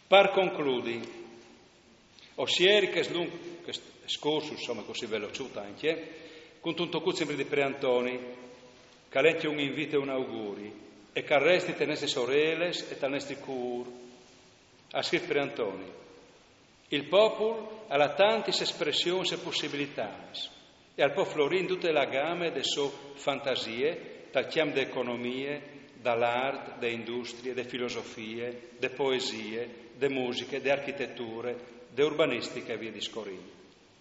Per concludi, osieri che scorso, insomma, così velociuta anche, con tutto questo sempre di Preantoni, che lenti un invito e un auguri, e che resti teneste sorelles e tenesti cur, ha scritto Preantoni. Il popolo ha tante espressioni e possibilità, e al può florire in tutte le gamme delle sue fantasie, dal chiam di economie, dall'arte, da industrie, da filosofie, da poesie, da musiche, da architetture, da urbanistica e via discorrendo.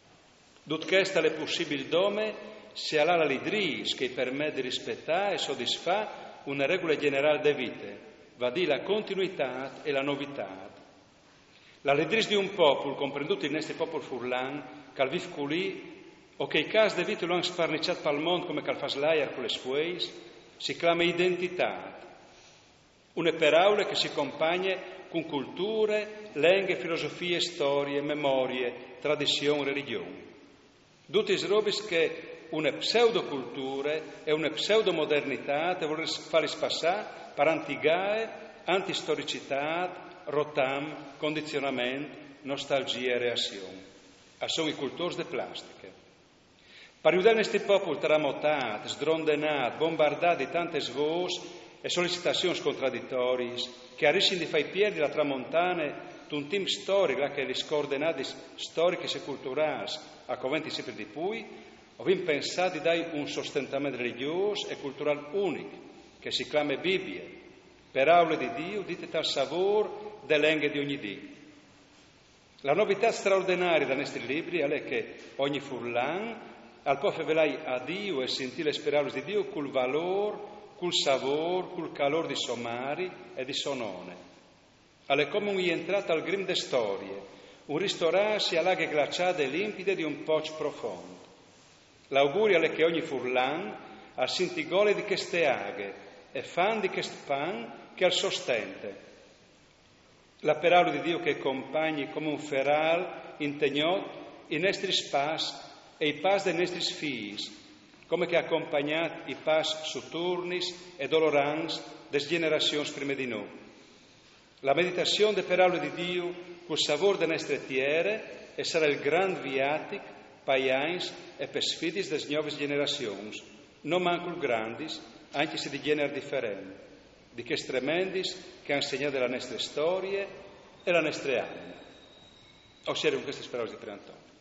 Tut questa è possibile dome se ha la lidris che permette di rispettare e soddisfare una regola generale de vite, va di la continuità e la novità. La lidris di un popolo, comprenduto il nostro popolo furlan, che al viv culì, o che i casi de vite lo hanno sparniciato per il mondo come che al fa slaiar con le sfueis, si chiama identità. Una paraula che si accompagna con culture, lingue, filosofie, storie, memorie, tradizioni, religioni. Tutti i robis che una pseudocultura e una pseudomodernità vuole fare spassare per antigae, antistoricità, rotam, condizionamento, nostalgia e reazione. Sono i cultori de plastiche. Per aiutare questi popoli tramotati, sdrondenati, bombardati di tante voci e sollecitazioni contraddittorie, che rischiano di fare perdere la tramontana di un team storico che le scordinate storiche e culturali a coventi sempre di più, abbiamo pensato di dare un sostentamento religioso e culturale unico, che si chiama Bibbia, parole di Dio dite dal sapore delle lingue di ogni Dio. La novità straordinaria da questi libri è che ogni furlan al può velare a Dio e sentire le parole di Dio col valore, col sapore, col calore di somari e di sonone. È come un rientrato al grande storie, un ristorarsi a laghe glaciate e limpide di un poch profondo. L'augurio è che ogni furlan al sintigole di queste aghe e fan di questo pan che al sostente. La parola di Dio che accompagni come un feral integnò i nostri spas e i pas dei nostri figli, come che ha accompagnato i pas soturnis e dolorans des generazioni prima di noi. La meditazione delle parole di Dio col sapore delle nostre tiere e sarà il gran viatic paians e per sfidis des nuove generazioni, non manco grandis, anche se di genere differente, di che tremendis che ha insegnato la nostra storia e la nostra anima. Osservo con queste parole di Preantoni.